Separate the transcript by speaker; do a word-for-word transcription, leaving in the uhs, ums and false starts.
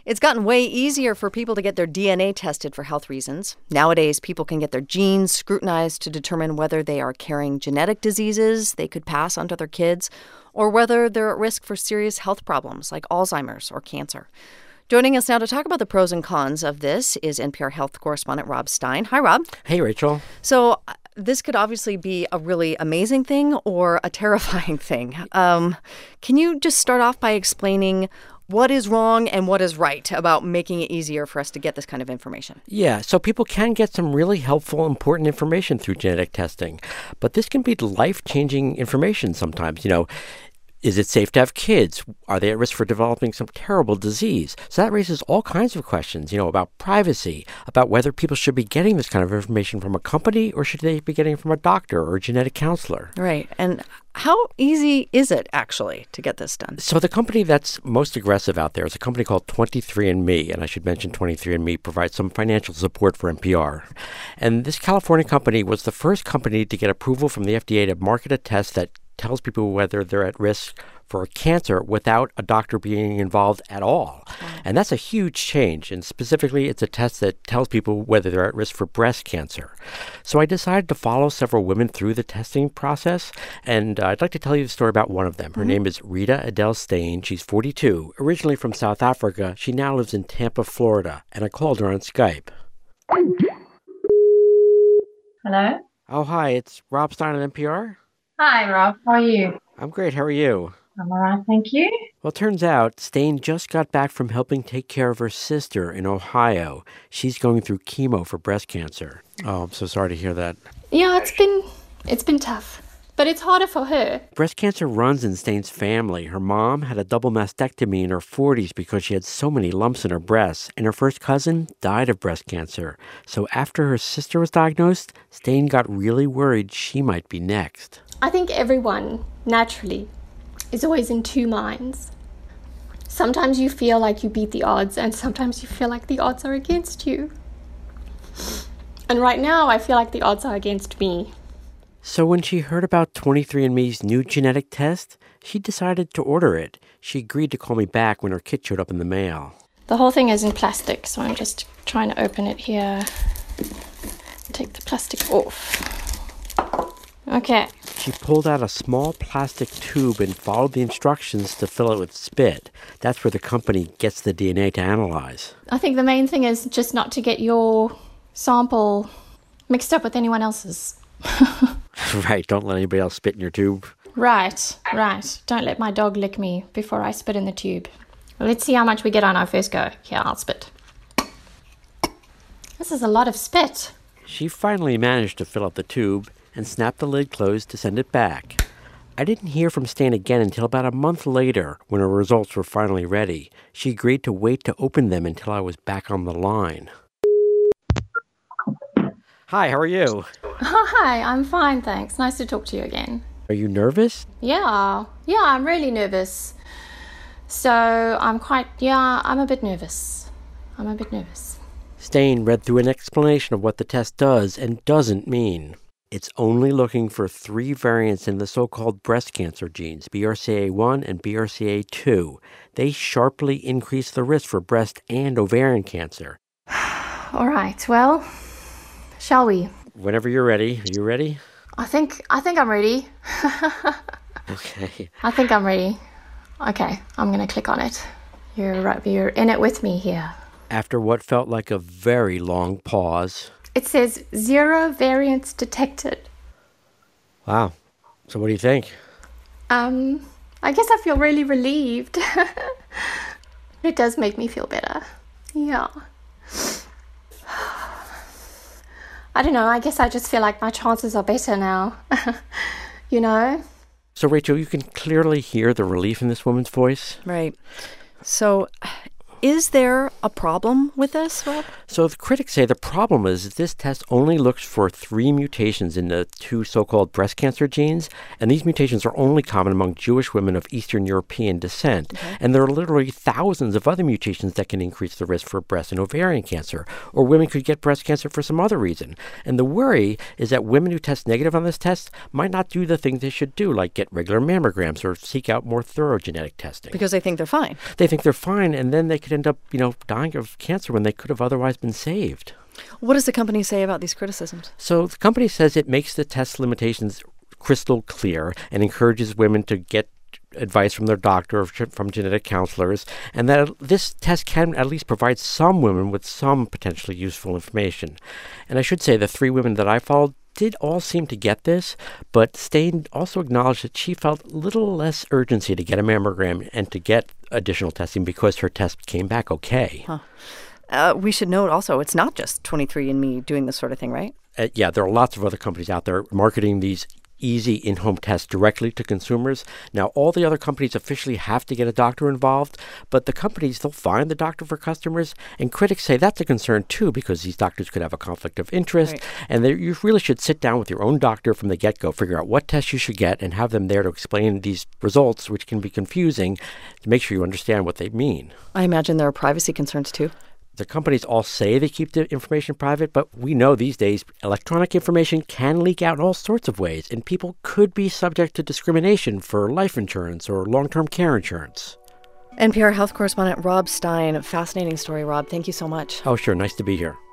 Speaker 1: It's gotten way easier for people to get their D N A tested for health reasons. Nowadays, people can get their genes scrutinized to determine whether they are carrying genetic diseases they could pass on to their kids, or whether they're at risk for serious health problems like Alzheimer's or cancer. Joining us now to talk about the pros and cons of this is N P R health correspondent Rob Stein. Hi, Rob.
Speaker 2: Hey, Rachel.
Speaker 1: So uh, this could obviously be a really amazing thing or a terrifying thing. Um, can you just start off by explaining what is wrong and what is right about making it easier for us to get this kind of information?
Speaker 2: Yeah, so people can get some really helpful, important information through genetic testing. But this can be life-changing information sometimes. You know, is it safe to have kids? Are they at risk for developing some terrible disease? So that raises all kinds of questions, you know, about privacy, about whether people should be getting this kind of information from a company or should they be getting it from a doctor or a genetic counselor.
Speaker 1: Right. And how easy is it actually to get this done?
Speaker 2: So the company that's most aggressive out there is a company called twenty-three and me. And I should mention twenty-three and me provides some financial support for N P R. And this California company was the first company to get approval from the F D A to market a test that tells people whether they're at risk for cancer without a doctor being involved at all. Wow. And that's a huge change. And specifically, it's a test that tells people whether they're at risk for breast cancer. So I decided to follow several women through the testing process. And uh, I'd like to tell you the story about one of them. Her mm-hmm. name is Rita Adele Stein. She's forty-two, originally from South Africa. She now lives in Tampa, Florida. And I called her on Skype.
Speaker 3: Hello?
Speaker 2: Oh, hi. It's Rob Stein at N P R.
Speaker 3: Hi, Rob. How are you?
Speaker 2: I'm great. How are you?
Speaker 3: I'm all right, thank you.
Speaker 2: Well, it turns out Stein just got back from helping take care of her sister in Ohio. She's going through chemo for breast cancer. Oh, I'm so sorry to hear that.
Speaker 4: Yeah, it's been it's been tough, but it's harder for her.
Speaker 2: Breast cancer runs in Stein's family. Her mom had a double mastectomy in her forties because she had so many lumps in her breasts, and her first cousin died of breast cancer. So after her sister was diagnosed, Stein got really worried she might be next.
Speaker 4: I think everyone, naturally, is always in two minds. Sometimes you feel like you beat the odds, and sometimes you feel like the odds are against you. And right now, I feel like the odds are against me.
Speaker 2: So when she heard about twenty-three and me's new genetic test, she decided to order it. She agreed to call me back when her kit showed up in the mail.
Speaker 4: The whole thing is in plastic, so I'm just trying to open it here. Take the plastic off. Okay.
Speaker 2: She pulled out a small plastic tube and followed the instructions to fill it with spit. That's where the company gets the D N A to analyze.
Speaker 4: I think the main thing is just not to get your sample mixed up with anyone else's.
Speaker 2: Right, don't let anybody else spit in your tube.
Speaker 4: Right, right. Don't let my dog lick me before I spit in the tube. Let's see how much we get on our first go. Here, I'll spit. This is a lot of spit.
Speaker 2: She finally managed to fill up the tube and snapped the lid closed to send it back. I didn't hear from Stein again until about a month later when her results were finally ready. She agreed to wait to open them until I was back on the line. Hi, how are you?
Speaker 4: Oh, hi, I'm fine, thanks. Nice to talk to you again.
Speaker 2: Are you nervous?
Speaker 4: Yeah, yeah, I'm really nervous. So I'm quite, yeah, I'm a bit nervous. I'm a bit nervous.
Speaker 2: Stein read through an explanation of what the test does and doesn't mean. It's only looking for three variants in the so-called breast cancer genes, B R C A one and B R C A two. They sharply increase the risk for breast and ovarian cancer.
Speaker 4: All right, well, shall we?
Speaker 2: Whenever you're ready. Are you ready?
Speaker 4: I think I think I'm ready.
Speaker 2: Okay.
Speaker 4: I think I'm ready. Okay, I'm going to click on it. You're right, you're in it with me here.
Speaker 2: After what felt like a very long pause,
Speaker 4: it says zero variants detected.
Speaker 2: Wow. So what do you think?
Speaker 4: Um, I guess I feel really relieved. It does make me feel better. Yeah. I don't know, I guess I just feel like my chances are better now. You know?
Speaker 2: So, Rachel, you can clearly hear the relief in this woman's voice.
Speaker 1: Right. So, is there a problem with this, Rob?
Speaker 2: So the critics say the problem is that this test only looks for three mutations in the two so-called breast cancer genes, and these mutations are only common among Jewish women of Eastern European descent. Okay. And there are literally thousands of other mutations that can increase the risk for breast and ovarian cancer, or women could get breast cancer for some other reason. And the worry is that women who test negative on this test might not do the things they should do, like get regular mammograms or seek out more thorough genetic testing.
Speaker 1: Because they think they're fine.
Speaker 2: They think they're fine, and then they could end up, you know, dying of cancer when they could have otherwise been saved.
Speaker 1: What does the company say about these criticisms?
Speaker 2: So the company says it makes the test limitations crystal clear and encourages women to get advice from their doctor or from genetic counselors, and that this test can at least provide some women with some potentially useful information. And I should say the three women that I followed did all seem to get this, but Stain also acknowledged that she felt a little less urgency to get a mammogram and to get additional testing because her test came back okay.
Speaker 1: Huh. Uh, we should note also, it's not just twenty-three and me doing this sort of thing, right?
Speaker 2: Uh, yeah, there are lots of other companies out there marketing these easy in-home tests directly to consumers. Now, all the other companies officially have to get a doctor involved, but the companies, they'll find the doctor for customers, and critics say that's a concern too because these doctors could have a conflict of interest, right. and they, you really should sit down with your own doctor from the get-go, figure out what tests you should get, and have them there to explain these results, which can be confusing, to make sure you understand what they mean.
Speaker 1: I imagine there are privacy concerns too.
Speaker 2: The companies all say they keep the information private, but we know these days electronic information can leak out in all sorts of ways, and people could be subject to discrimination for life insurance or long-term care insurance.
Speaker 1: N P R health correspondent Rob Stein. Fascinating story, Rob. Thank you so much.
Speaker 2: Oh, sure. Nice to be here.